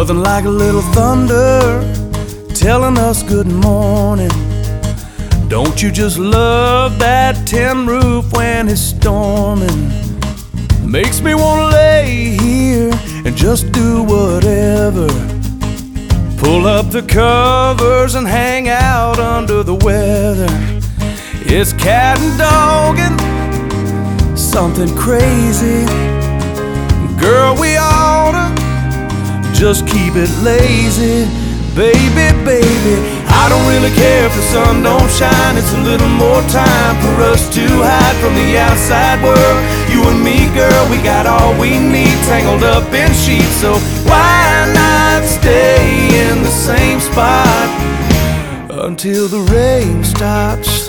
Nothing like a little thunder telling us good morning. Don't you just love that tin roof when it's storming? Makes me wanna lay here and just do whatever. Pull up the covers and hang out under the weather. It's cat and dog and something crazy. Girl, we oughta just keep it lazy. Baby, baby, I don't really care if the sun don't shine. It's a little more time for us to hide from the outside world. You and me, girl, we got all we need, tangled up in sheets. So why not stay in the same spot until the rain stops?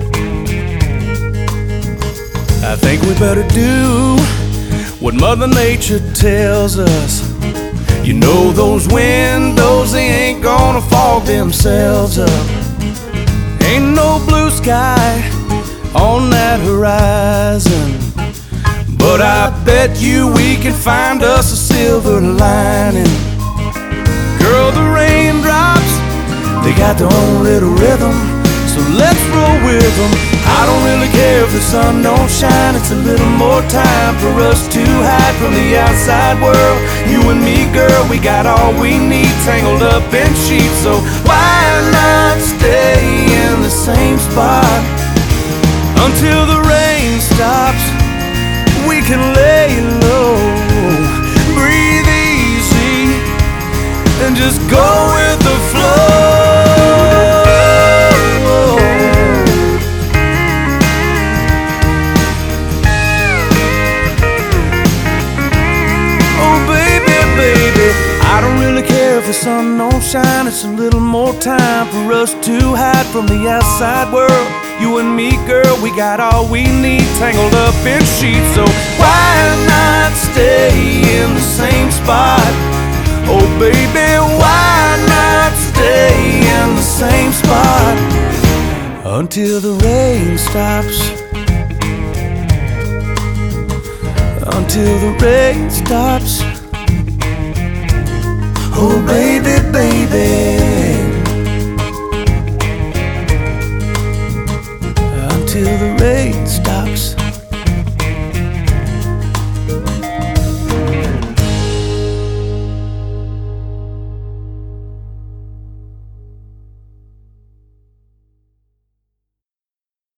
I think we better do what Mother Nature tells us. You know those windows, they ain't gonna fog themselves up. Ain't no blue sky on that horizon, but I bet you we can find us a silver lining. Girl, the raindrops, they got their own little rhythm, so let's roll with them. I don't really care if the sun don't shine. It's a little more time for us to hide from the outside world. You and me, girl, we got all we need, tangled up in sheets. So why not stay in the same spot until the rain stops? We can lay low, breathe easy, and just go with the flow. I don't really care if the sun don't shine. It's a little more time for us to hide from the outside world. You and me, girl, we got all we need, tangled up in sheets. So why not stay in the same spot? Oh baby, why not stay in the same spot until the rain stops? Until the rain stops. Oh baby, baby, until the rain stops.